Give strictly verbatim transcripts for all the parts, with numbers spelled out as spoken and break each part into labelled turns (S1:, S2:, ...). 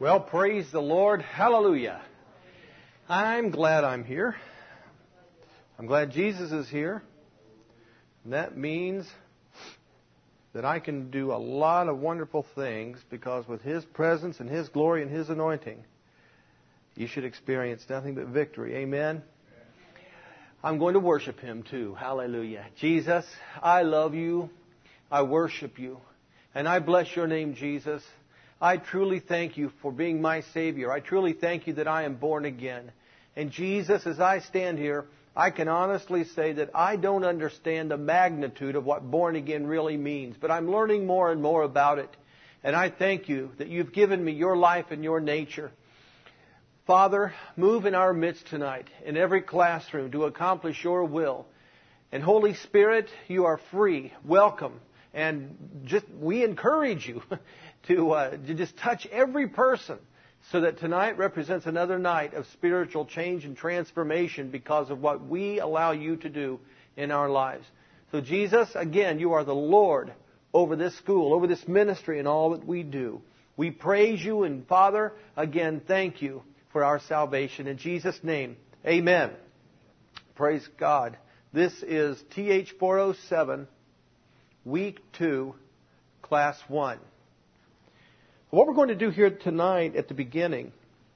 S1: Well, praise the Lord. Hallelujah. I'm glad I'm here. I'm glad Jesus is here. And that means that I can do a lot of wonderful things because with His presence and His glory and His anointing, you should experience nothing but victory. Amen? I'm going to worship Him too. Hallelujah. Jesus, I love You. I worship You. And I bless Your name, Jesus. I truly thank You for being my Savior. I truly thank You that I am born again. And Jesus, as I stand here, I can honestly say that I don't understand the magnitude of what born again really means. But I'm learning more and more about it. And I thank You that You've given me Your life and Your nature. Father, move in our midst tonight, in every classroom, to accomplish Your will. And Holy Spirit, You are free, welcome. And just we encourage You to, uh, to just touch every person so that tonight represents another night of spiritual change and transformation because of what we allow You to do in our lives. So Jesus, again, You are the Lord over this school, over this ministry and all that we do. We praise You, and Father, again, thank You for our salvation. In Jesus' name, amen. Praise God. This is T H four oh seven, Week two, Class one. What we're going to do here tonight at the beginning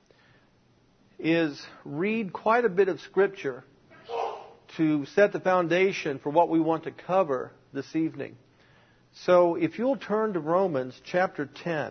S1: is read quite a bit of Scripture to set the foundation for what we want to cover this evening. So if you'll turn to Romans chapter ten.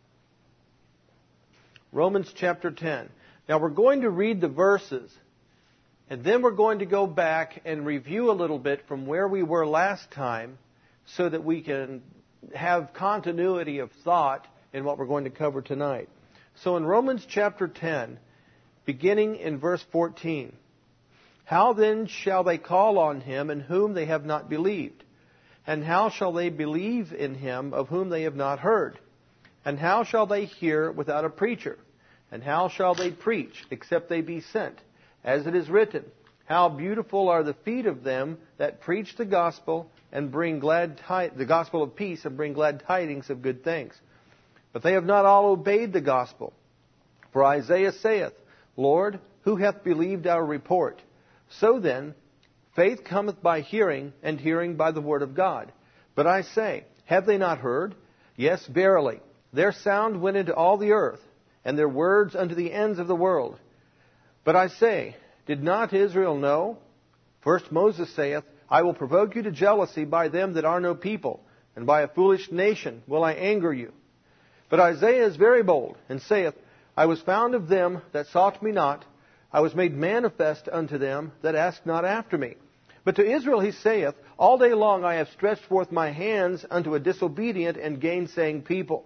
S1: Romans chapter ten. Now we're going to read the verses, and then we're going to go back and review a little bit from where we were last time so that we can have continuity of thought in what we're going to cover tonight. So in Romans chapter ten, beginning in verse fourteen, how then shall they call on Him in whom they have not believed? And how shall they believe in Him of whom they have not heard? And how shall they hear without a preacher? And how shall they preach except they be sent? As it is written, how beautiful are the feet of them that preach the gospel and bring glad ti- the gospel of peace and bring glad tidings of good things. But they have not all obeyed the gospel. For Isaiah saith, Lord, who hath believed our report? So then, faith cometh by hearing, and hearing by the word of God. But I say, have they not heard? Yes, verily. Their sound went into all the earth, and their words unto the ends of the world. But I say, did not Israel know? First Moses saith, I will provoke you to jealousy by them that are no people, and by a foolish nation will I anger you. But Isaiah is very bold, and saith, I was found of them that sought me not. I was made manifest unto them that asked not after me. But to Israel he saith, all day long I have stretched forth my hands unto a disobedient and gainsaying people.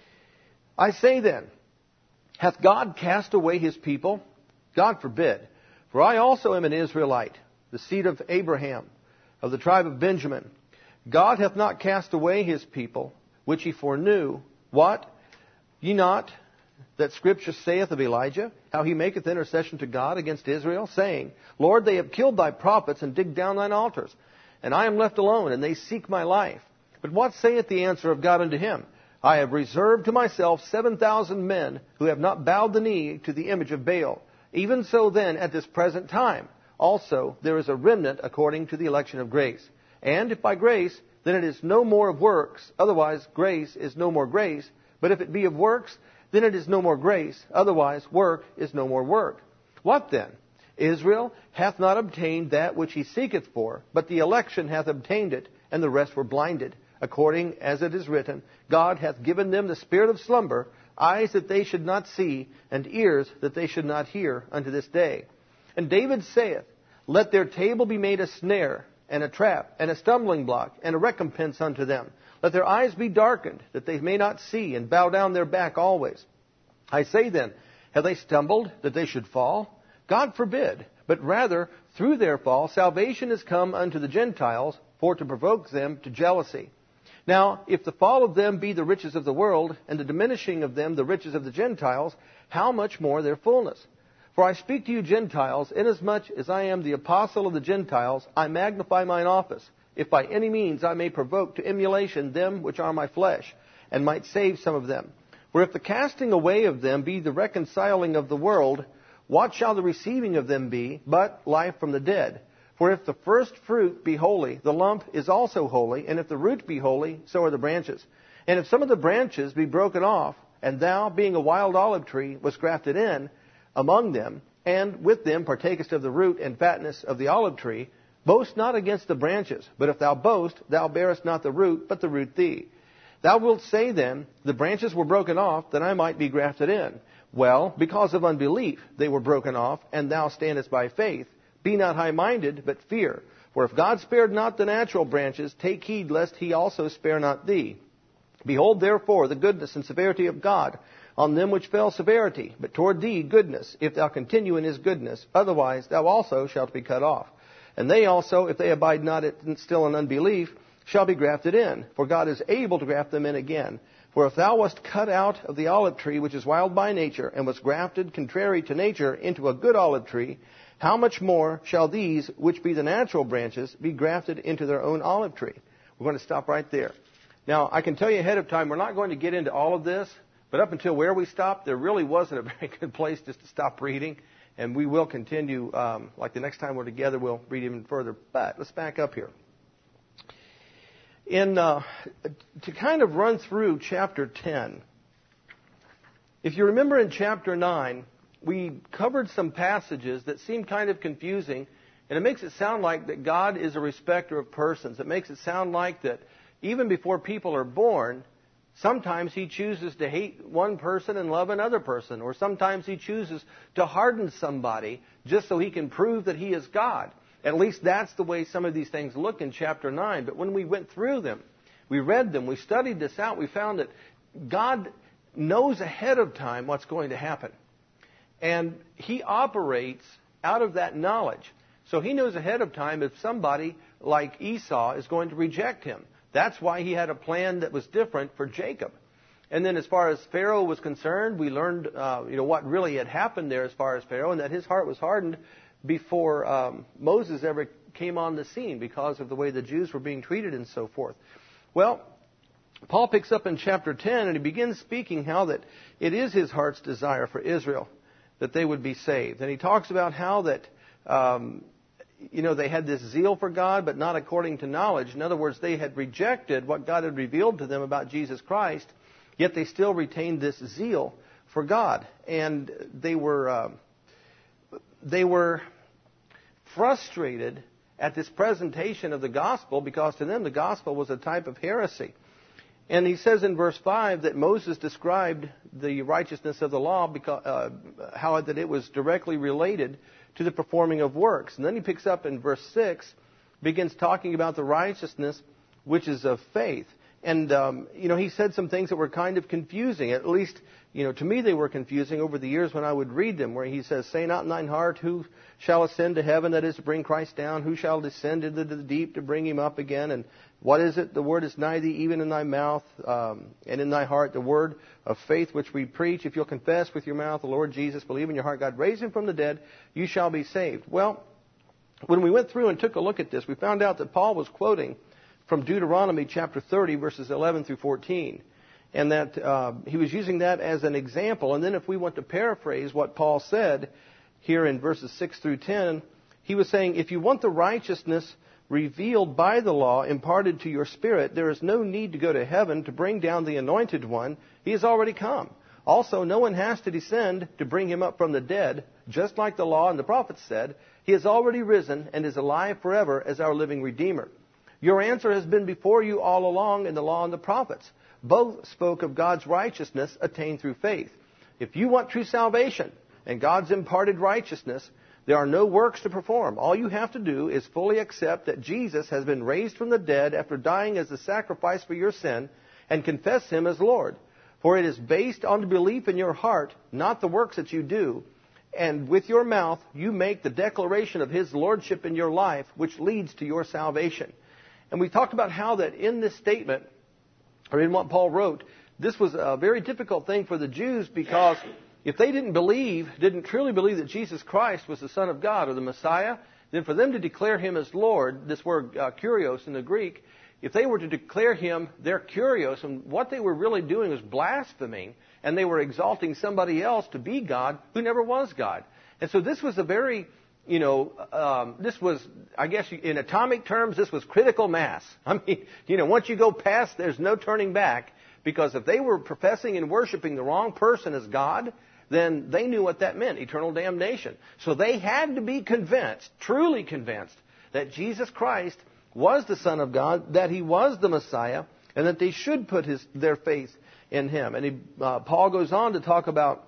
S1: I say then, hath God cast away His people? God forbid. For I also am an Israelite, the seed of Abraham, of the tribe of Benjamin. God hath not cast away His people, which He foreknew. What? Ye not that Scripture saith of Elijah, how he maketh intercession to God against Israel, saying, Lord, they have killed Thy prophets and digged down Thine altars, and I am left alone, and they seek my life. But what saith the answer of God unto him? I have reserved to myself seven thousand men who have not bowed the knee to the image of Baal. Even so then, at this present time, also there is a remnant according to the election of grace. And if by grace, then it is no more of works, otherwise grace is no more grace. But if it be of works, then it is no more grace, otherwise work is no more work. What then? Israel hath not obtained that which he seeketh for, but the election hath obtained it, and the rest were blinded. According as it is written, God hath given them the spirit of slumber, eyes that they should not see, and ears that they should not hear unto this day. And David saith, let their table be made a snare, and a trap, and a stumbling block, and a recompense unto them. Let their eyes be darkened, that they may not see, and bow down their back always. I say then, have they stumbled, that they should fall? God forbid. But rather, through their fall, salvation is come unto the Gentiles, for to provoke them to jealousy. Now, if the fall of them be the riches of the world, and the diminishing of them the riches of the Gentiles, how much more their fullness? For I speak to you Gentiles, inasmuch as I am the apostle of the Gentiles, I magnify mine office, if by any means I may provoke to emulation them which are my flesh, and might save some of them. For if the casting away of them be the reconciling of the world, what shall the receiving of them be, but life from the dead? For if the first fruit be holy, the lump is also holy, and if the root be holy, so are the branches. And if some of the branches be broken off, and thou, being a wild olive tree, was grafted in among them, and with them partakest of the root and fatness of the olive tree, boast not against the branches. But if thou boast, thou bearest not the root, but the root thee. Thou wilt say then, the branches were broken off, that I might be grafted in. Well, because of unbelief they were broken off, and thou standest by faith. Be not high-minded, but fear. For if God spared not the natural branches, take heed lest he also spare not thee. Behold, therefore, the goodness and severity of God. On them which fell severity, but toward thee goodness, if thou continue in his goodness. Otherwise thou also shalt be cut off. And they also, if they abide not still in unbelief, shall be grafted in. For God is able to graft them in again. For if thou wast cut out of the olive tree, which is wild by nature, and was grafted contrary to nature into a good olive tree, how much more shall these, which be the natural branches, be grafted into their own olive tree? We're going to stop right there. Now, I can tell you ahead of time, we're not going to get into all of this, but up until where we stopped, there really wasn't a very good place just to stop reading, and we will continue, um, like the next time we're together, we'll read even further. But let's back up here. In uh, to kind of run through chapter ten, if you remember in chapter nine, we covered some passages that seem kind of confusing, and it makes it sound like that God is a respecter of persons. It makes it sound like that even before people are born, sometimes he chooses to hate one person and love another person, or sometimes he chooses to harden somebody just so he can prove that he is God. At least that's the way some of these things look in chapter nine. But when we went through them, we read them, we studied this out, we found that God knows ahead of time what's going to happen. And he operates out of that knowledge. So he knows ahead of time if somebody like Esau is going to reject him. That's why he had a plan that was different for Jacob. And then as far as Pharaoh was concerned, we learned uh, you know, what really had happened there as far as Pharaoh, and that his heart was hardened before um, Moses ever came on the scene because of the way the Jews were being treated and so forth. Well, Paul picks up in chapter ten, and he begins speaking how that it is his heart's desire for Israel that they would be saved. And he talks about how that, um, you know, they had this zeal for God, but not according to knowledge. In other words, they had rejected what God had revealed to them about Jesus Christ, yet they still retained this zeal for God. And they were, uh, they were frustrated at this presentation of the gospel because to them the gospel was a type of heresy. And he says in verse five that Moses described the righteousness of the law because uh, how that it was directly related to the performing of works. And then he picks up in verse six, begins talking about the righteousness which is of faith. And, um, you know, he said some things that were kind of confusing. At least, you know, to me they were confusing over the years when I would read them, where he says, say not in thine heart, who shall ascend to heaven, that is to bring Christ down? Who shall descend into the deep to bring him up again? And what is it? The word is nigh thee, even in thy mouth um, and in thy heart, the word of faith which we preach. If you'll confess with your mouth the Lord Jesus, believe in your heart God raised him from the dead, you shall be saved. Well, when we went through and took a look at this, we found out that Paul was quoting from Deuteronomy chapter thirty, verses eleven through fourteen. And that uh, he was using that as an example. And then if we want to paraphrase what Paul said here in verses six through ten, he was saying, if you want the righteousness revealed by the law imparted to your spirit, there is no need to go to heaven to bring down the anointed one. He has already come. Also, no one has to descend to bring him up from the dead, just like the law and the prophets said. He has already risen and is alive forever as our living Redeemer. Your answer has been before you all along in the law and the prophets. Both spoke of God's righteousness attained through faith. If you want true salvation and God's imparted righteousness, there are no works to perform. All you have to do is fully accept that Jesus has been raised from the dead after dying as the sacrifice for your sin and confess him as Lord. For it is based on the belief in your heart, not the works that you do. And with your mouth, you make the declaration of his lordship in your life, which leads to your salvation. And we talked about how that in this statement, or in what Paul wrote, this was a very difficult thing for the Jews because if they didn't believe, didn't truly believe that Jesus Christ was the Son of God or the Messiah, then for them to declare him as Lord, this word uh, kurios in the Greek, if they were to declare him their kurios, and what they were really doing was blaspheming and they were exalting somebody else to be God who never was God. And so this was a very, you know, um, this was, I guess in atomic terms, this was critical mass. I mean, you know, once you go past, there's no turning back, because if they were professing and worshiping the wrong person as God, then they knew what that meant, eternal damnation. So they had to be convinced, truly convinced, that Jesus Christ was the Son of God, that He was the Messiah, and that they should put his, their faith in Him. And he, uh, Paul goes on to talk about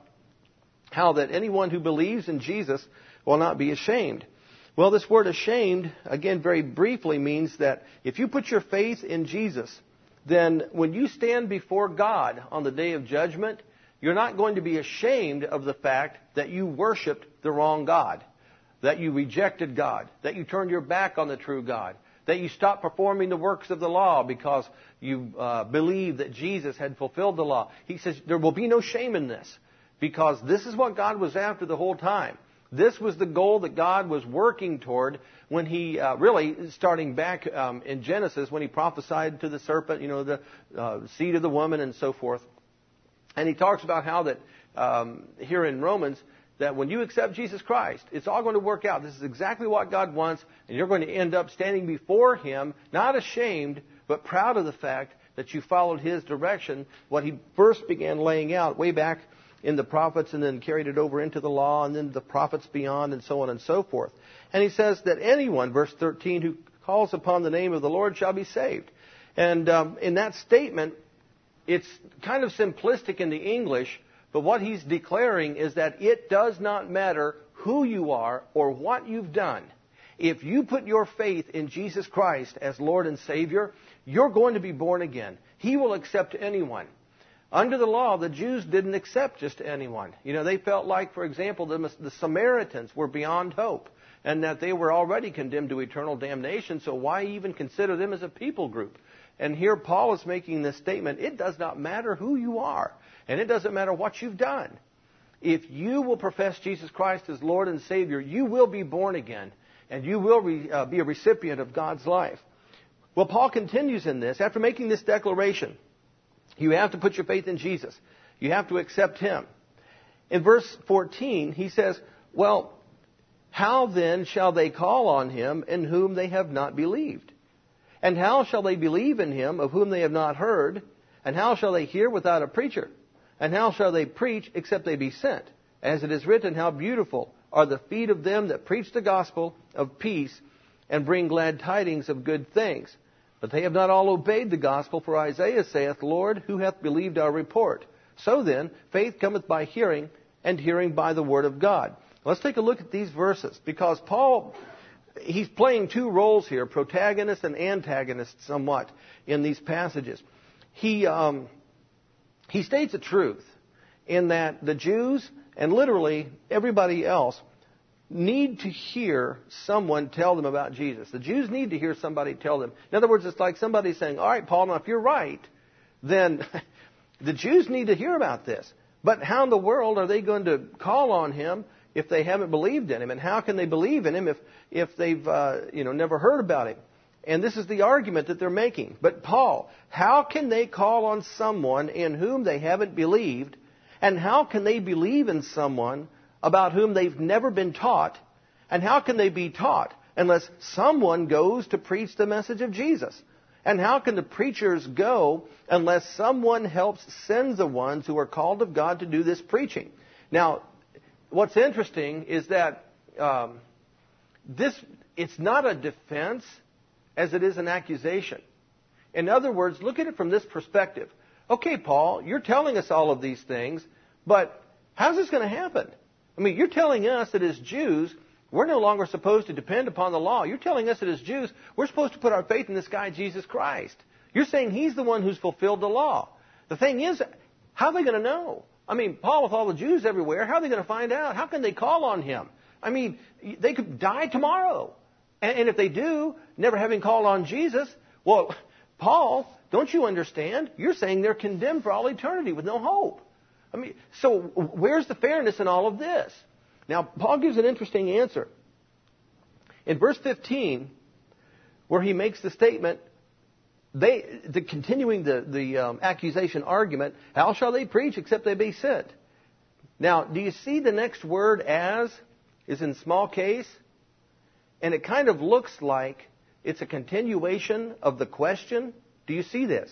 S1: how that anyone who believes in Jesus will not be ashamed. Well, this word ashamed, again, very briefly means that if you put your faith in Jesus, then when you stand before God on the day of judgment, you're not going to be ashamed of the fact that you worshiped the wrong God, that you rejected God, that you turned your back on the true God, that you stopped performing the works of the law because you uh, believed that Jesus had fulfilled the law. He says there will be no shame in this, because this is what God was after the whole time. This was the goal that God was working toward when He, uh, really, starting back um, in Genesis, when He prophesied to the serpent, you know, the uh, seed of the woman and so forth. And He talks about how that, um, here in Romans, that when you accept Jesus Christ, it's all going to work out. This is exactly what God wants, and you're going to end up standing before Him, not ashamed, but proud of the fact that you followed His direction, what He first began laying out way back in the prophets, and then carried it over into the law, and then the prophets beyond, and so on and so forth. And He says that anyone, verse thirteen, who calls upon the name of the Lord shall be saved. And um, in that statement, it's kind of simplistic in the English, but what he's declaring is that it does not matter who you are or what you've done. If you put your faith in Jesus Christ as Lord and Savior, you're going to be born again. He will accept anyone. Under the law, the Jews didn't accept just anyone. You know, they felt like, for example, the, the Samaritans were beyond hope, and that they were already condemned to eternal damnation, so why even consider them as a people group? And here Paul is making this statement: it does not matter who you are, and it doesn't matter what you've done. If you will profess Jesus Christ as Lord and Savior, you will be born again, and you will re, uh, be a recipient of God's life. Well, Paul continues in this. After making this declaration, you have to put your faith in Jesus. You have to accept Him. In verse fourteen, he says, well, how then shall they call on Him in whom they have not believed? And how shall they believe in Him of whom they have not heard? And how shall they hear without a preacher? And how shall they preach except they be sent? As it is written, how beautiful are the feet of them that preach the gospel of peace and bring glad tidings of good things. But they have not all obeyed the gospel, for Isaiah saith, Lord, who hath believed our report? So then, faith cometh by hearing, and hearing by the word of God. Let's take a look at these verses, because Paul, he's playing two roles here, protagonist and antagonist somewhat, in these passages. He, um, he states a truth in that the Jews, and literally everybody else, need to hear someone tell them about Jesus. The Jews need to hear somebody tell them. In other words, it's like somebody saying, all right, Paul, now if you're right, then the Jews need to hear about this. But how in the world are they going to call on Him if they haven't believed in Him? And how can they believe in Him if, if they've uh, you know, never heard about Him? And this is the argument that they're making. But Paul, how can they call on someone in whom they haven't believed? And how can they believe in someone about whom they've never been taught? And how can they be taught unless someone goes to preach the message of Jesus? And how can the preachers go unless someone helps send the ones who are called of God to do this preaching? Now, what's interesting is that um, this it's not a defense as it is an accusation. In other words, look at it from this perspective. Okay, Paul, you're telling us all of these things, but how's this going to happen? I mean, you're telling us that as Jews, we're no longer supposed to depend upon the law. You're telling us that as Jews, we're supposed to put our faith in this guy, Jesus Christ. You're saying He's the one who's fulfilled the law. The thing is, how are they going to know? I mean, Paul, with all the Jews everywhere, how are they going to find out? How can they call on Him? I mean, they could die tomorrow. And, and if they do, never having called on Jesus, well, Paul, don't you understand? You're saying they're condemned for all eternity with no hope. I mean, so where's the fairness in all of this? Now, Paul gives an interesting answer. In verse fifteen, where he makes the statement they, the continuing the, the um, accusation argument, how shall they preach except they be sent? Now, do you see the next word, as, is in small case? And it kind of looks like it's a continuation of the question. Do you see this?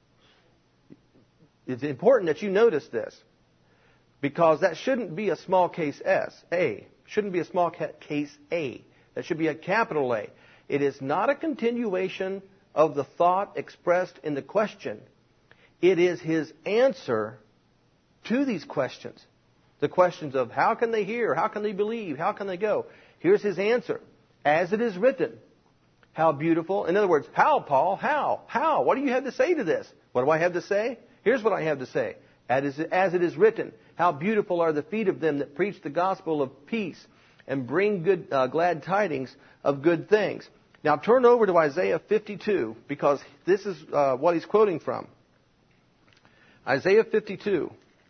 S1: It's important that you notice this, because that shouldn't be a small case S, A. Shouldn't be a small case A. That should be a capital A. It is not a continuation of the thought expressed in the question. It is his answer to these questions. The questions of how can they hear? How can they believe? How can they go? Here's his answer. As it is written. How beautiful. In other words, how, Paul? How? How? What do you have to say to this? What do I have to say? Here's what I have to say. As it is written, how beautiful are the feet of them that preach the gospel of peace and bring good, uh, glad tidings of good things. Now turn over to Isaiah fifty-two, because this is uh, what he's quoting from. Isaiah fifty-two.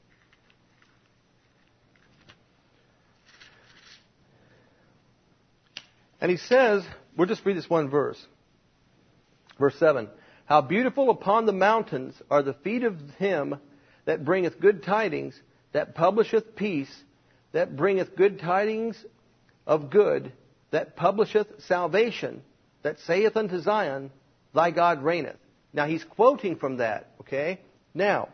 S1: And he says, we'll just read this one verse. Verse seven. How beautiful upon the mountains are the feet of him that bringeth good tidings, that publisheth peace, that bringeth good tidings of good, that publisheth salvation, that saith unto Zion, thy God reigneth. Now he's quoting from that, okay? Now,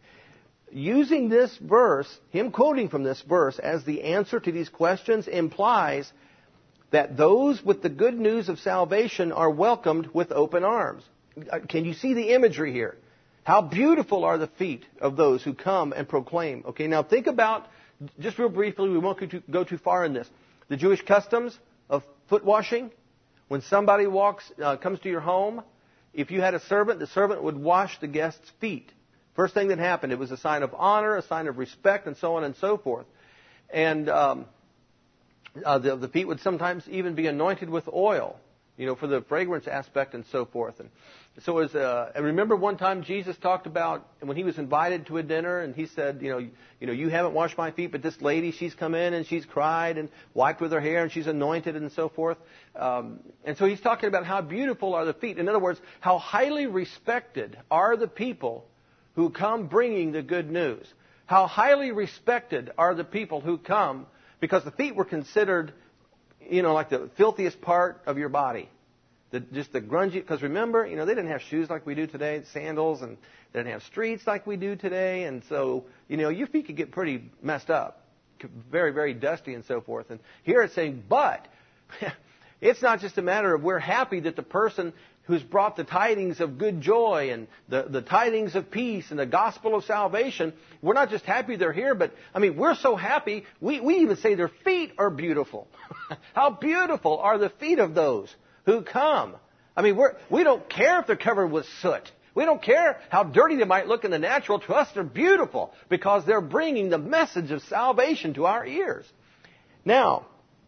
S1: using this verse, him quoting from this verse as the answer to these questions implies that those with the good news of salvation are welcomed with open arms. Can you see the imagery here? How beautiful are the feet of those who come and proclaim. Okay, now think about, just real briefly, we won't go too, go too far in this, the Jewish customs of foot washing. When somebody walks, uh, comes to your home, if you had a servant, the servant would wash the guest's feet. First thing that happened, it was a sign of honor, a sign of respect, and so on and so forth. And um, uh, the, the feet would sometimes even be anointed with oil, you know, for the fragrance aspect and so forth. And so as uh, I remember one time Jesus talked about when he was invited to a dinner, and he said, you know, you know, you haven't washed my feet, but this lady, she's come in and she's cried and wiped with her hair and she's anointed and so forth. Um, and so he's talking about how beautiful are the feet. In other words, how highly respected are the people who come bringing the good news. How highly respected are the people who come, because the feet were considered, you know, like the filthiest part of your body. The, just the grungy, because remember, you know, they didn't have shoes like we do today, sandals, and they didn't have streets like we do today. And so, you know, your feet could get pretty messed up, very, very dusty and so forth. And here it's saying, but it's not just a matter of we're happy that the person who's brought the tidings of good joy and the, the tidings of peace and the gospel of salvation, we're not just happy they're here, but, I mean, we're so happy, we, we even say their feet are beautiful. How beautiful are the feet of those who come. I mean, we're, we don't care if they're covered with soot. We don't care how dirty they might look in the natural. To us, they're beautiful because they're bringing the message of salvation to our ears. Now,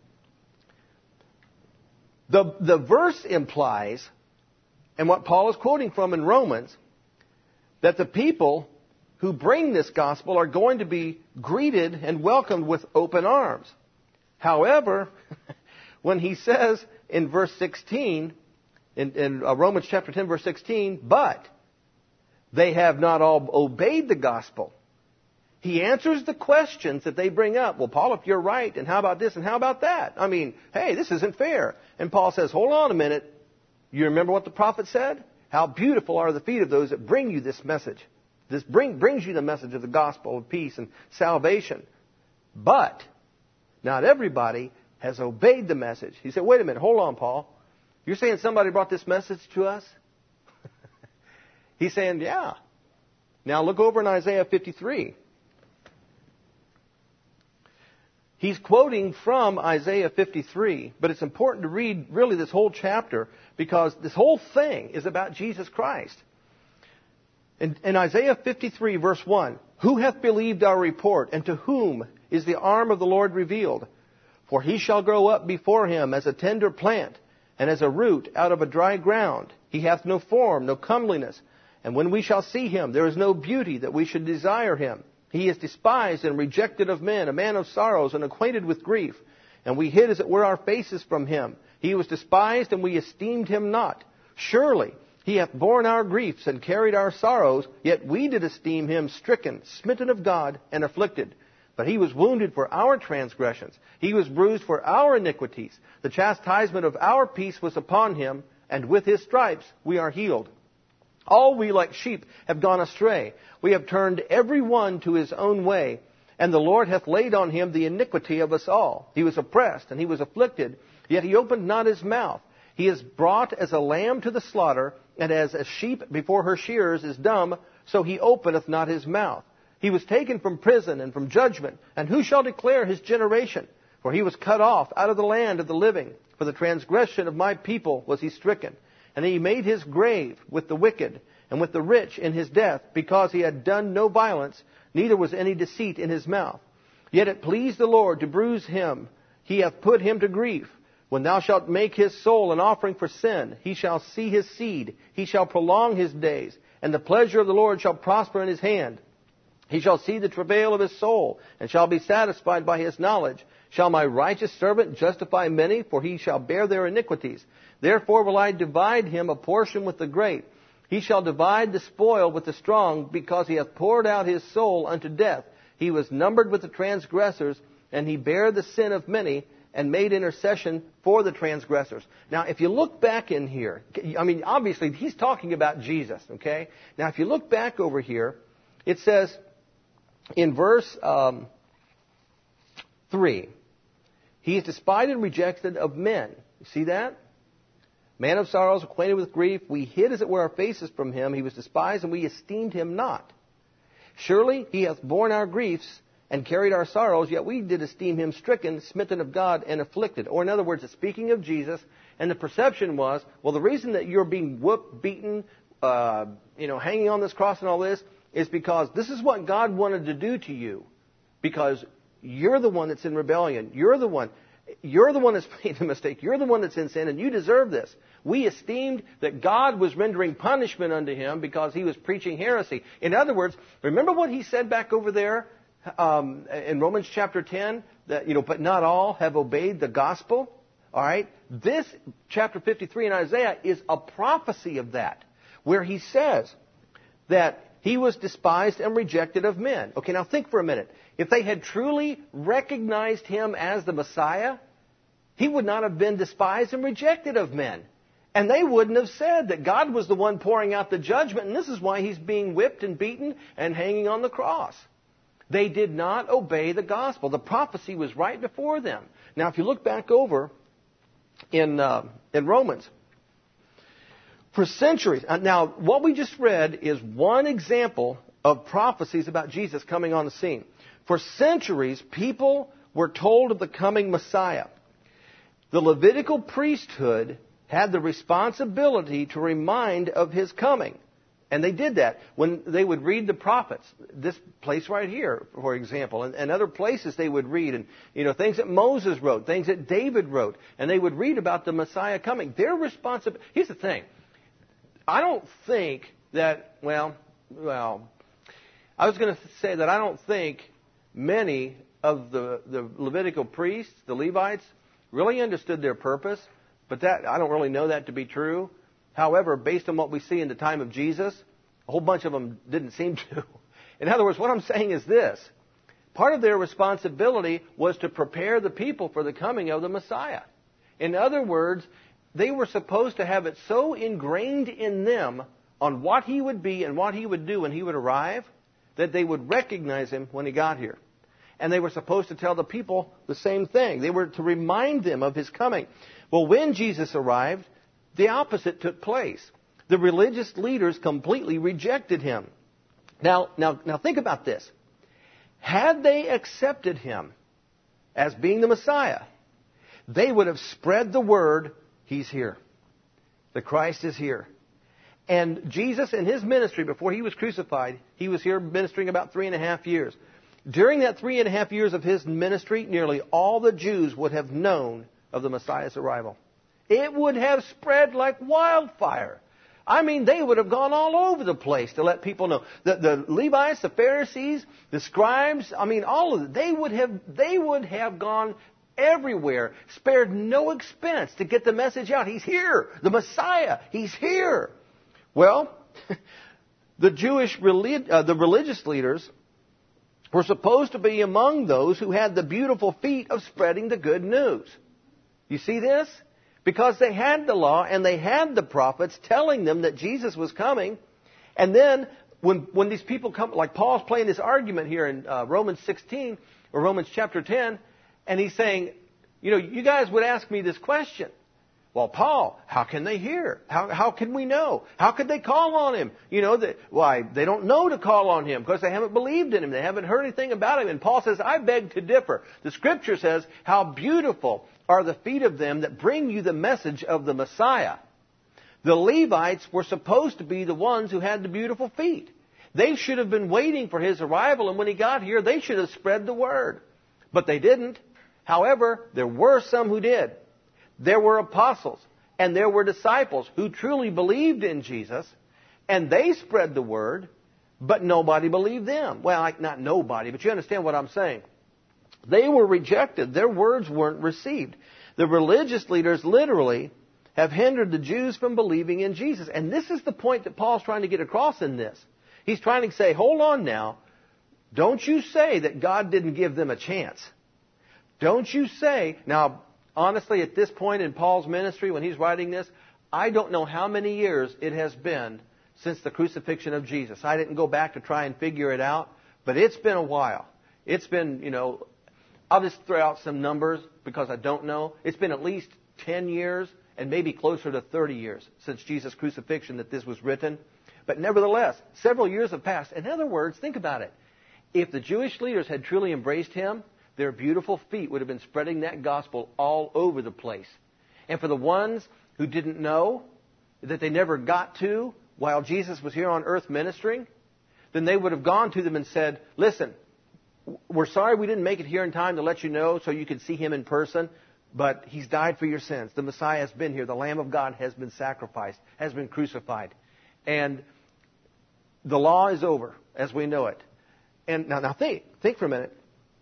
S1: the, the verse implies, and what Paul is quoting from in Romans, that the people who bring this gospel are going to be greeted and welcomed with open arms. However, when he says in verse sixteen, in, in Romans chapter ten, verse sixteen, but they have not all obeyed the gospel. He answers the questions that they bring up. Well, Paul, if you're right, and how about this, and how about that? I mean, hey, this isn't fair. And Paul says, hold on a minute. You remember what the prophet said? How beautiful are the feet of those that bring you this message. This bring, brings you the message of the gospel of peace and salvation. But not everybody has obeyed the message. He said, wait a minute, hold on, Paul. You're saying somebody brought this message to us? He's saying, yeah. Now look over in Isaiah fifty-three. He's quoting from Isaiah fifty-three, but it's important to read really this whole chapter because this whole thing is about Jesus Christ. In, in Isaiah fifty-three, verse one, who hath believed our report, and to whom is the arm of the Lord revealed? For he shall grow up before him as a tender plant, and as a root out of a dry ground. He hath no form, no comeliness. And when we shall see him, there is no beauty that we should desire him. He is despised and rejected of men, a man of sorrows and acquainted with grief. And we hid as it were our faces from him. He was despised and we esteemed him not. Surely He hath borne our griefs and carried our sorrows, yet we did esteem him stricken, smitten of God, and afflicted. But he was wounded for our transgressions. He was bruised for our iniquities. The chastisement of our peace was upon him, and with his stripes we are healed. All we like sheep have gone astray. We have turned every one to his own way, and the Lord hath laid on him the iniquity of us all. He was oppressed, and he was afflicted, yet he opened not his mouth. He is brought as a lamb to the slaughter, and as a sheep before her shearers is dumb, so he openeth not his mouth. He was taken from prison and from judgment, and who shall declare his generation? For he was cut off out of the land of the living. For the transgression of my people was he stricken. And he made his grave with the wicked, and with the rich in his death, because he had done no violence, neither was any deceit in his mouth. Yet it pleased the Lord to bruise him. He hath put him to grief. When thou shalt make his soul an offering for sin, he shall see his seed. He shall prolong his days, and the pleasure of the Lord shall prosper in his hand. He shall see the travail of his soul, and shall be satisfied by his knowledge. Shall my righteous servant justify many? For he shall bear their iniquities. Therefore will I divide him a portion with the great. He shall divide the spoil with the strong, because he hath poured out his soul unto death. He was numbered with the transgressors, and he bare the sin of many, and made intercession for the transgressors. Now, if you look back in here, I mean, obviously, he's talking about Jesus, okay? Now, if you look back over here, it says in verse um, three, he is despised and rejected of men. You see that? Man of sorrows, acquainted with grief, we hid as it were our faces from him. He was despised, and we esteemed him not. Surely he hath borne our griefs and carried our sorrows, yet we did esteem him stricken, smitten of God, and afflicted. Or in other words, it's speaking of Jesus, and the perception was, well, the reason that you're being whooped, beaten, uh, you know, hanging on this cross and all this, is because this is what God wanted to do to you. Because you're the one that's in rebellion. You're the one. You're the one that's made the mistake. You're the one that's in sin, and you deserve this. We esteemed that God was rendering punishment unto him because he was preaching heresy. In other words, remember what he said back over there? Um, in Romans chapter ten, that, you know, but not all have obeyed the gospel. All right. This chapter fifty-three in Isaiah is a prophecy of that, where he says that he was despised and rejected of men. Okay, now think for a minute. If they had truly recognized him as the Messiah, he would not have been despised and rejected of men. And they wouldn't have said that God was the one pouring out the judgment, and this is why he's being whipped and beaten and hanging on the cross. They did not obey the gospel. The prophecy was right before them. Now, if you look back over in uh, in Romans, for centuries, uh, now what we just read is one example of prophecies about Jesus coming on the scene. For centuries, people were told of the coming Messiah. The Levitical priesthood had the responsibility to remind of his coming. And they did that when they would read the prophets. This place right here, for example, and, and other places they would read, and you know things that Moses wrote, things that David wrote, and they would read about the Messiah coming. Their responsibility. Here's the thing: I don't think that. Well, well, I was going to say that I don't think many of the the Levitical priests, the Levites, really understood their purpose. But that I don't really know that to be true. However, based on what we see in the time of Jesus, a whole bunch of them didn't seem to. In other words, what I'm saying is this. Part of their responsibility was to prepare the people for the coming of the Messiah. In other words, they were supposed to have it so ingrained in them on what he would be and what he would do when he would arrive, that they would recognize him when he got here. And they were supposed to tell the people the same thing. They were to remind them of his coming. Well, when Jesus arrived, the opposite took place. The religious leaders completely rejected him. Now, now, now think about this. Had they accepted him as being the Messiah, they would have spread the word, he's here. The Christ is here. And Jesus in his ministry, before he was crucified, he was here ministering about three and a half years. During that three and a half years of his ministry, nearly all the Jews would have known of the Messiah's arrival. It would have spread like wildfire. I mean, they would have gone all over the place to let people know. The, the Levites, the Pharisees, the scribes, I mean, all of them, they would have, they would have gone everywhere, spared no expense to get the message out. He's here. The Messiah, he's here. Well, the Jewish, relig- uh, the religious leaders were supposed to be among those who had the beautiful feat of spreading the good news. You see this? Because they had the law and they had the prophets telling them that Jesus was coming. And then when when these people come, like Paul's playing this argument here in uh, Romans sixteen or Romans chapter ten, and he's saying, you know, you guys would ask me this question. Well, Paul, how can they hear? How how can we know? How could they call on him? You know, that why they don't know to call on him because they haven't believed in him. They haven't heard anything about him. And Paul says, I beg to differ. The Scripture says, how beautiful are the feet of them that bring you the message of the Messiah. The Levites were supposed to be the ones who had the beautiful feet. They should have been waiting for his arrival, and when he got here, they should have spread the word. But they didn't. However, there were some who did. There were apostles and there were disciples who truly believed in Jesus, and they spread the word, but nobody believed them. Well, like not nobody, but you understand what I'm saying. They were rejected. Their words weren't received. The religious leaders literally have hindered the Jews from believing in Jesus. And this is the point that Paul's trying to get across in this. He's trying to say, hold on now. Don't you say that God didn't give them a chance. Don't you say, now, honestly, at this point in Paul's ministry, when he's writing this, I don't know how many years it has been since the crucifixion of Jesus. I didn't go back to try and figure it out, but it's been a while. It's been, you know, I'll just throw out some numbers because I don't know. It's been at least ten years and maybe closer to thirty years since Jesus' crucifixion that this was written. But nevertheless, several years have passed. In other words, think about it. If the Jewish leaders had truly embraced him, their beautiful feet would have been spreading that gospel all over the place. And for the ones who didn't know, that they never got to while Jesus was here on earth ministering, then they would have gone to them and said, listen, we're sorry we didn't make it here in time to let you know so you could see him in person, but he's died for your sins. The Messiah has been here. The Lamb of God has been sacrificed, has been crucified. And the law is over as we know it. And now, now think, think for a minute.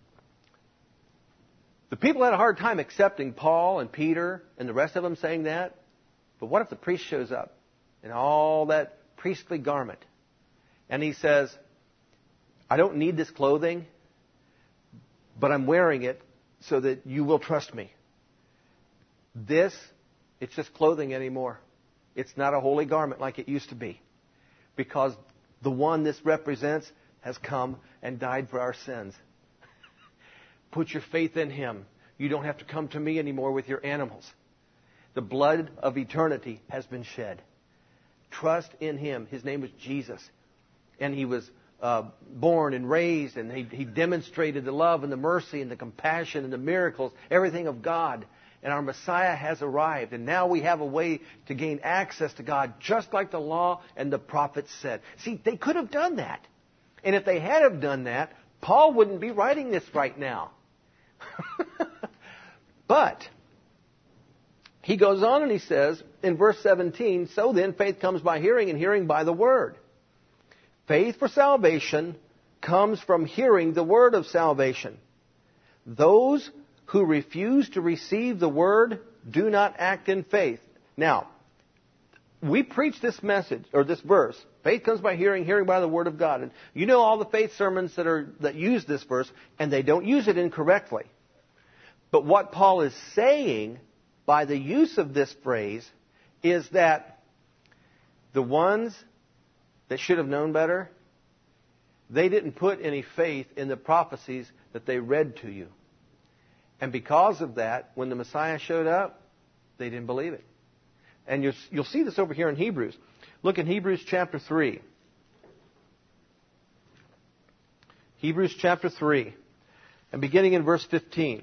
S1: The people had a hard time accepting Paul and Peter and the rest of them saying that. But what if the priest shows up in all that priestly garment and he says, I don't need this clothing, but I'm wearing it so that you will trust me. This, it's just clothing anymore. It's not a holy garment like it used to be. Because the one this represents has come and died for our sins. Put your faith in him. You don't have to come to me anymore with your animals. The blood of eternity has been shed. Trust in him. His name was Jesus. And he was uh, born and raised, and he, he demonstrated the love and the mercy and the compassion and the miracles, everything of God. And our Messiah has arrived. And now we have a way to gain access to God, just like the law and the prophets said. See, they could have done that. And if they had have done that, Paul wouldn't be writing this right now. But he goes on and he says in verse seventeen, so then faith comes by hearing, and hearing by the word. Faith for salvation comes from hearing the word of salvation. Those who refuse to receive the word do not act in faith. Now, we preach this message, or this verse. Faith comes by hearing, hearing by the word of God. And you know all the faith sermons that are that use this verse, and they don't use it incorrectly. But what Paul is saying by the use of this phrase is that the ones that should have known better, they didn't put any faith in the prophecies that they read to you. And because of that, when the Messiah showed up, they didn't believe it. And you'll, you'll see this over here in Hebrews. Look in Hebrews chapter three. Hebrews chapter three. And beginning in verse fifteen.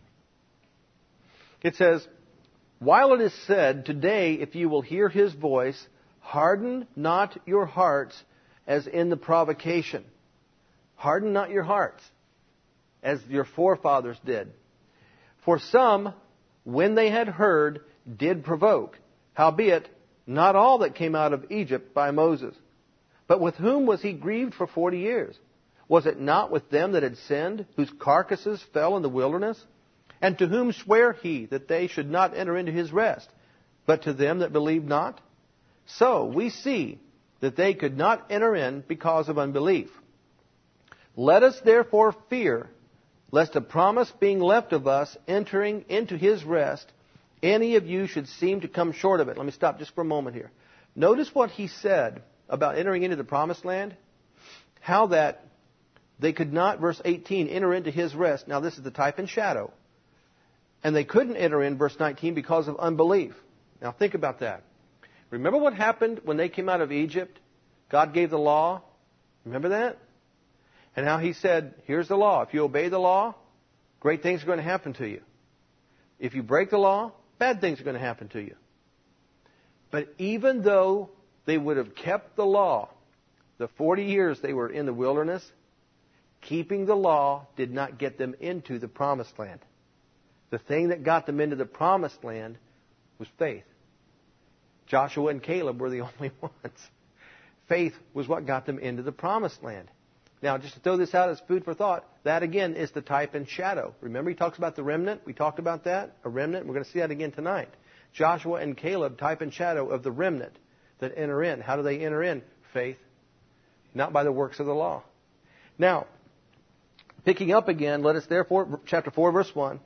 S1: It says, while it is said, today, if you will hear his voice, harden not your hearts as in the provocation. Harden not your hearts as your forefathers did. For some, when they had heard, did provoke. Howbeit, not all that came out of Egypt by Moses. But with whom was he grieved for forty years? Was it not with them that had sinned, whose carcasses fell in the wilderness? And to whom sware he that they should not enter into his rest? But to them that believed not? So we see that they could not enter in because of unbelief. Let us therefore fear, lest a promise being left of us entering into his rest, any of you should seem to come short of it. Let me stop just for a moment here. Notice what he said about entering into the promised land. How that they could not, verse eighteen, enter into his rest. Now this is the type and shadow. And they couldn't enter in, verse nineteen, because of unbelief. Now think about that. Remember what happened when they came out of Egypt? God gave the law. Remember that? And how he said, here's the law. If you obey the law, great things are going to happen to you. If you break the law, bad things are going to happen to you. But even though they would have kept the law, the forty years they were in the wilderness, keeping the law did not get them into the promised land. The thing that got them into the promised land was faith. Joshua and Caleb were the only ones. Faith was what got them into the promised land. Now, just to throw this out as food for thought, that again is the type and shadow. Remember he talks about the remnant? We talked about that, a remnant. We're going to see that again tonight. Joshua and Caleb, type and shadow of the remnant that enter in. How do they enter in? Faith, not by the works of the law. Now, picking up again, let us therefore, chapter four, verse one.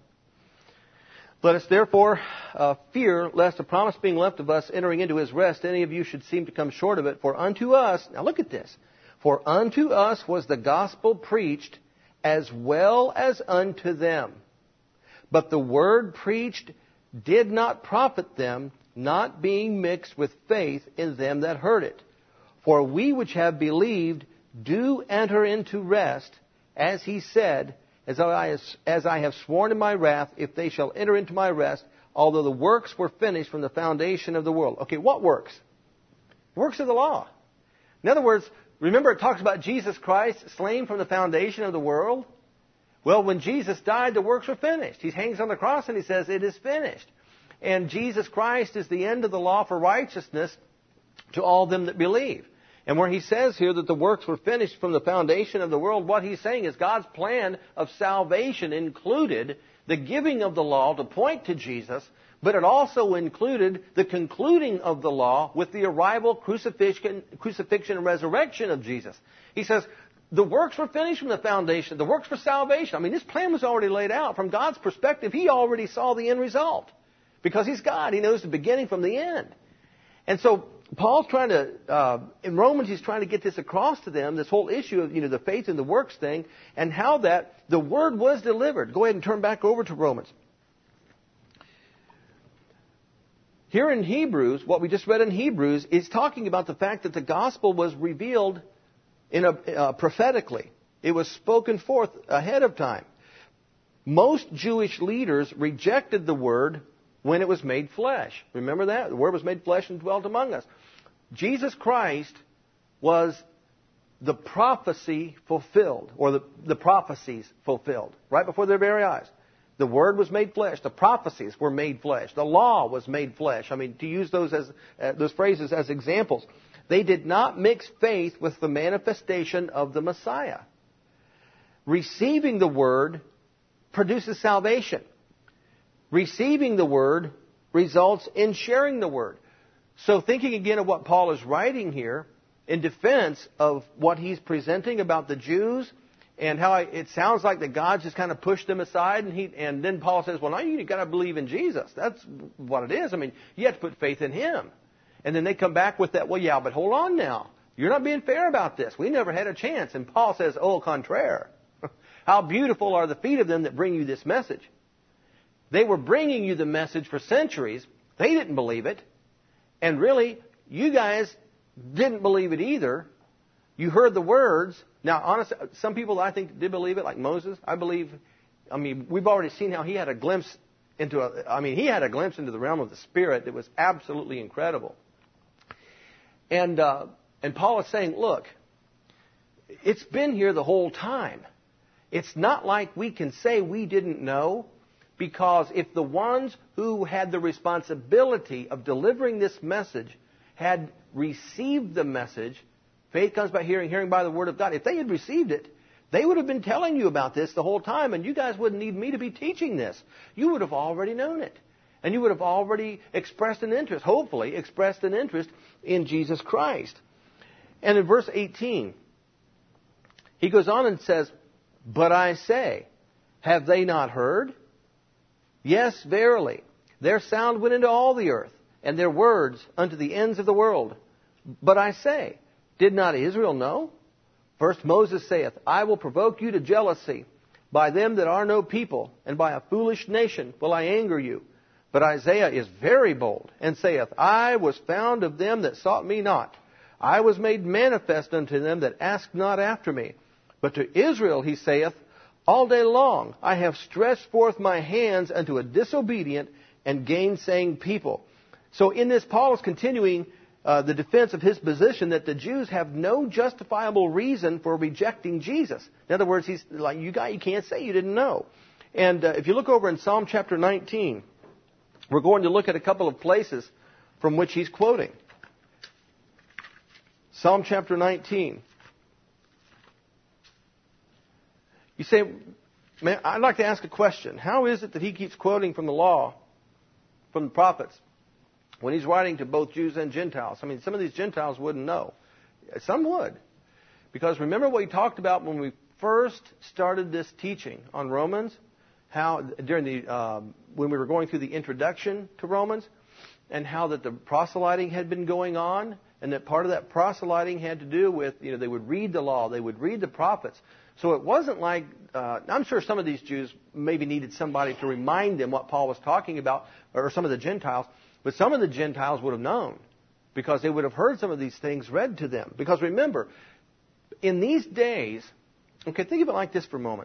S1: Let us therefore uh, fear, lest a promise being left of us entering into his rest, any of you should seem to come short of it. For unto us, now look at this, for unto us was the gospel preached as well as unto them. But the word preached did not profit them, not being mixed with faith in them that heard it. For we which have believed do enter into rest, as he said, As I, as I have sworn in my wrath, if they shall enter into my rest, although the works were finished from the foundation of the world. Okay, what works? Works of the law. In other words, remember it talks about Jesus Christ slain from the foundation of the world? Well, when Jesus died, the works were finished. He hangs on the cross and he says, it is finished. And Jesus Christ is the end of the law for righteousness to all them that believe. And where he says here that the works were finished from the foundation of the world, what he's saying is God's plan of salvation included the giving of the law to point to Jesus, but it also included the concluding of the law with the arrival, crucifixion, crucifixion and resurrection of Jesus. He says the works were finished from the foundation, the works for salvation. I mean, this plan was already laid out. From God's perspective, he already saw the end result. Because he's God, he knows the beginning from the end. And so Paul's trying to, uh, in Romans, he's trying to get this across to them, this whole issue of, you know, the faith and the works thing, and how that the word was delivered. Go ahead and turn back over to Romans. Here in Hebrews, what we just read in Hebrews, is talking about the fact that the gospel was revealed in a, uh, prophetically. It was spoken forth ahead of time. Most Jewish leaders rejected the word when it was made flesh. Remember that? The Word was made flesh and dwelt among us. Jesus Christ was the prophecy fulfilled, or the, the prophecies fulfilled, right before their very eyes. The Word was made flesh. The prophecies were made flesh. The law was made flesh. I mean, to use those as uh, those phrases as examples. They did not mix faith with the manifestation of the Messiah. Receiving the Word produces salvation. Receiving the Word results in sharing the Word. So thinking again of what Paul is writing here in defense of what he's presenting about the Jews and how it sounds like that God just kind of pushed them aside, and he and then Paul says, well, now you've got to believe in Jesus. That's what it is. I mean, you have to put faith in Him. And then they come back with that, well, yeah, but hold on now. You're not being fair about this. We never had a chance. And Paul says, au contraire. How beautiful are the feet of them that bring you this message. They were bringing you the message for centuries. They didn't believe it. And really, you guys didn't believe it either. You heard the words. Now, honestly, some people I think did believe it, like Moses. I believe, I mean, we've already seen how he had a glimpse into a, I mean, he had a glimpse into the realm of the Spirit that was absolutely incredible. And, uh, and Paul is saying, look, it's been here the whole time. It's not like we can say we didn't know. Because if the ones who had the responsibility of delivering this message had received the message, faith comes by hearing, hearing by the Word of God. If they had received it, they would have been telling you about this the whole time, and you guys wouldn't need me to be teaching this. You would have already known it. And you would have already expressed an interest, hopefully expressed an interest in Jesus Christ. And in verse eighteen, he goes on and says, but I say, have they not heard? Yes, verily. Their sound went into all the earth, and their words unto the ends of the world. But I say, did not Israel know? First Moses saith, I will provoke you to jealousy by them that are no people, and by a foolish nation will I anger you. But Isaiah is very bold, and saith, I was found of them that sought me not. I was made manifest unto them that asked not after me. But to Israel he saith, all day long I have stretched forth my hands unto a disobedient and gainsaying people. So in this, Paul is continuing uh, the defense of his position that the Jews have no justifiable reason for rejecting Jesus. In other words, he's like, you guys, you can't say you didn't know. And uh, if you look over in Psalm chapter nineteen, we're going to look at a couple of places from which he's quoting. Psalm chapter nineteen. You say, man, I'd like to ask a question. How is it that he keeps quoting from the law, from the prophets, when he's writing to both Jews and Gentiles? I mean, some of these Gentiles wouldn't know. Some would. Because remember what we talked about when we first started this teaching on Romans? How, during the, um, when we were going through the introduction to Romans, and how that the proselyting had been going on, and that part of that proselyting had to do with, you know, they would read the law, they would read the prophets. So it wasn't like, uh, I'm sure some of these Jews maybe needed somebody to remind them what Paul was talking about, or some of the Gentiles, but some of the Gentiles would have known, because they would have heard some of these things read to them. Because remember, in these days, okay, think of it like this for a moment.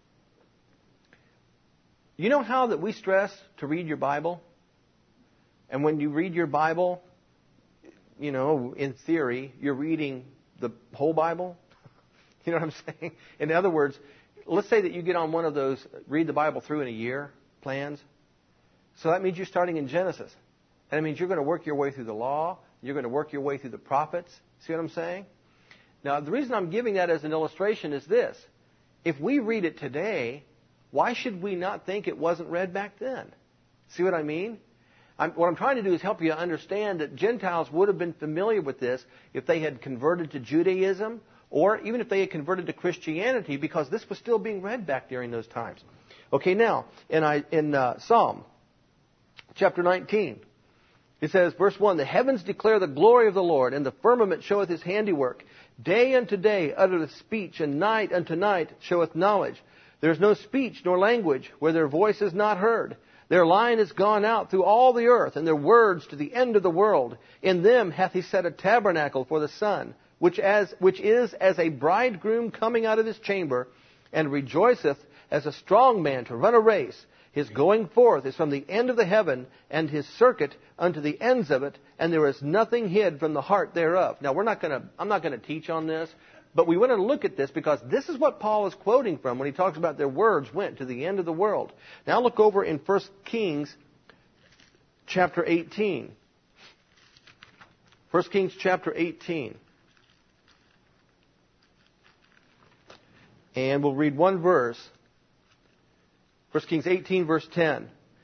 S1: You know how that we stress to read your Bible? And when you read your Bible, you know, in theory, you're reading the whole Bible. You know what I'm saying? In other words, let's say that you get on one of those read the Bible through in a year plans. So that means you're starting in Genesis. And it means you're going to work your way through the law. You're going to work your way through the prophets. See what I'm saying? Now, the reason I'm giving that as an illustration is this. If we read it today, why should we not think it wasn't read back then? See what I mean? I'm, what I'm trying to do is help you understand that Gentiles would have been familiar with this if they had converted to Judaism, or even if they had converted to Christianity, because this was still being read back during those times. Okay, now, in, I, in uh, Psalm chapter nineteen, it says, verse one, the heavens declare the glory of the Lord, and the firmament showeth his handiwork. Day unto day uttereth speech, and night unto night showeth knowledge. There is no speech nor language where their voice is not heard. Their line is gone out through all the earth, and their words to the end of the world. In them hath he set a tabernacle for the sun, which as which is as a bridegroom coming out of his chamber, and rejoiceth as a strong man to run a race. His going forth is from the end of the heaven, and his circuit unto the ends of it, and there is nothing hid from the heart thereof. Now, we're not going to, I'm not going to teach on this, but we want to look at this because this is what Paul is quoting from when he talks about their words went to the end of the world. Now look over in First Kings chapter eighteen. First Kings chapter eighteen. And we'll read one verse. First Kings eighteen, verse ten.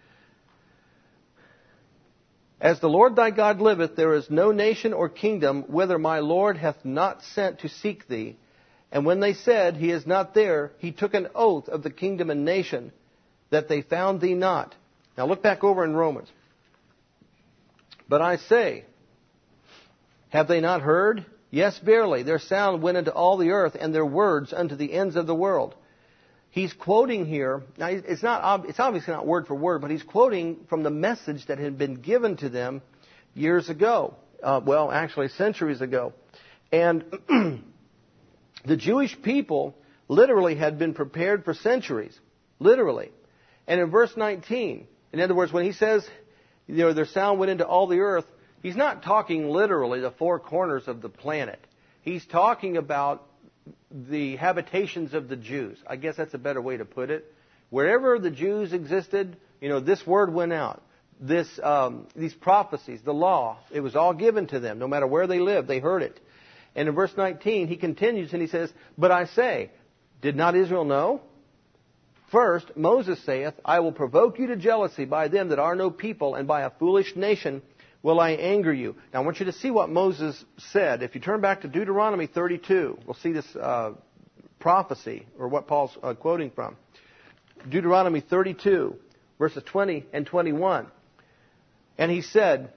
S1: As the Lord thy God liveth, there is no nation or kingdom whither my Lord hath not sent to seek thee. And when they said, he is not there, he took an oath of the kingdom and nation, that they found thee not. Now look back over in Romans. But I say, have they not heard? Yes, verily, their sound went into all the earth, and their words unto the ends of the world. He's quoting here, now it's not, it's obviously not word for word, but he's quoting from the message that had been given to them years ago. Uh, well, actually centuries ago. And the Jewish people literally had been prepared for centuries. Literally. And in verse nineteen, in other words, when he says, you know, their sound went into all the earth, he's not talking literally the four corners of the planet. He's talking about the habitations of the Jews. I guess that's a better way to put it. Wherever the Jews existed, you know, this word went out. This, um, these prophecies, the law, it was all given to them. No matter where they lived, they heard it. And in verse nineteen, he continues and he says, but I say, did not Israel know? First, Moses saith, I will provoke you to jealousy by them that are no people, and by a foolish nation will I anger you. Now I want you to see what Moses said. If you turn back to Deuteronomy thirty-two, we'll see this uh, prophecy, or what Paul's uh, quoting from. Deuteronomy thirty-two, verses twenty and twenty-one. And he said,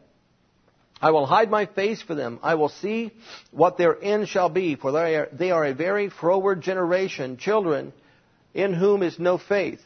S1: I will hide my face for them. I will see what their end shall be, for they are, they are a very froward generation, children in whom is no faith.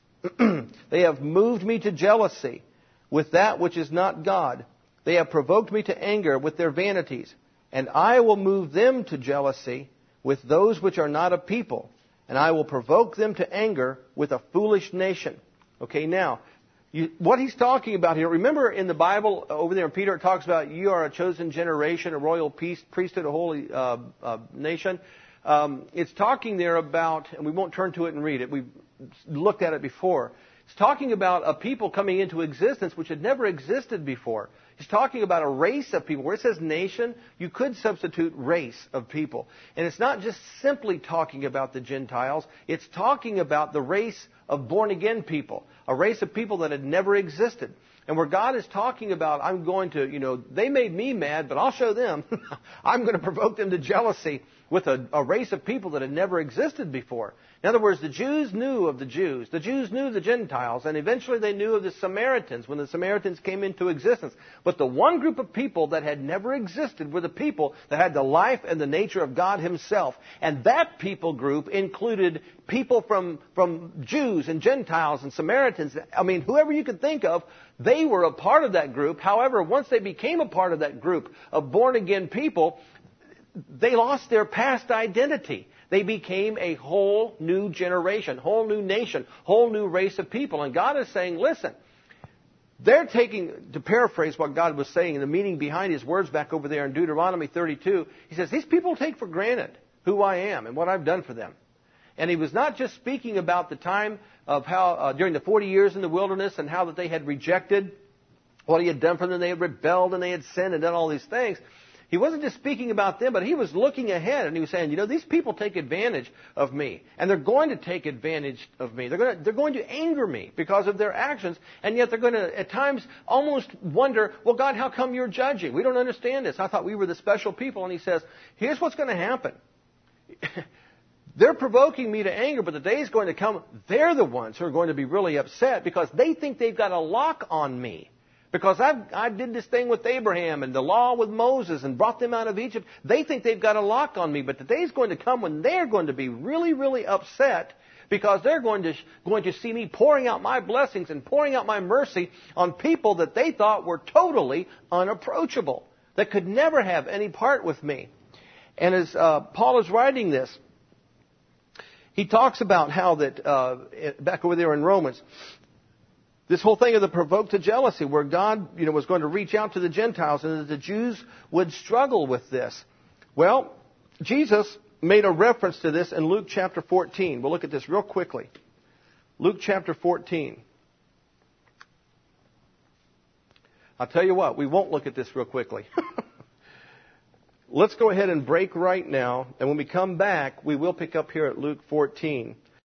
S1: They have moved me to jealousy with that which is not God. They have provoked me to anger with their vanities. And I will move them to jealousy with those which are not a people. And I will provoke them to anger with a foolish nation. Okay, now, you, what he's talking about here, remember in the Bible, over there in Peter, it talks about you are a chosen generation, a royal priesthood, a holy uh, uh, nation. Um, it's talking there about, and we won't turn to it and read it, we've looked at it before. It's talking about a people coming into existence which had never existed before. He's talking about a race of people. Where it says nation, you could substitute race of people. And it's not just simply talking about the Gentiles. It's talking about the race of born-again people. A race of people that had never existed. And where God is talking about, I'm going to, you know, they made me mad, but I'll show them. I'm going to provoke them to jealousy with a, a race of people that had never existed before. In other words, the Jews knew of the Jews. The Jews knew the Gentiles. And eventually they knew of the Samaritans when the Samaritans came into existence. But the one group of people that had never existed were the people that had the life and the nature of God Himself. And that people group included people from, from Jews and Gentiles and Samaritans. I mean, whoever you could think of, they were a part of that group. However, once they became a part of that group of born-again people, they lost their past identity. They became a whole new generation, whole new nation, whole new race of people. And God is saying, listen, they're taking, to paraphrase what God was saying, and the meaning behind His words back over there in Deuteronomy thirty-two, He says, these people take for granted who I am and what I've done for them. And He was not just speaking about the time of how, uh, during the forty years in the wilderness and how that they had rejected what He had done for them. They had rebelled and they had sinned and done all these things. He wasn't just speaking about them, but He was looking ahead and He was saying, you know, these people take advantage of me. And they're going to take advantage of me. They're going to, they're going to anger me because of their actions. And yet they're going to, at times, almost wonder, well, God, how come you're judging? We don't understand this. I thought we were the special people. And He says, here's what's going to happen. They're provoking me to anger, but the day is going to come, they're the ones who are going to be really upset because they think they've got a lock on me. Because I I did this thing with Abraham and the law with Moses and brought them out of Egypt. They think they've got a lock on me. But the day is going to come when they're going to be really, really upset because they're going to, going to see me pouring out my blessings and pouring out my mercy on people that they thought were totally unapproachable, that could never have any part with me. And as uh, Paul is writing this, he talks about how that, uh, back over there in Romans, this whole thing of the provoked to jealousy, where God, you know, was going to reach out to the Gentiles and that the Jews would struggle with this. Well, Jesus made a reference to this in Luke chapter fourteen. We'll look at this real quickly. Luke chapter fourteen. I'll tell you what, we won't look at this real quickly. Let's go ahead and break right now. And when we come back, we will pick up here at Luke fourteen.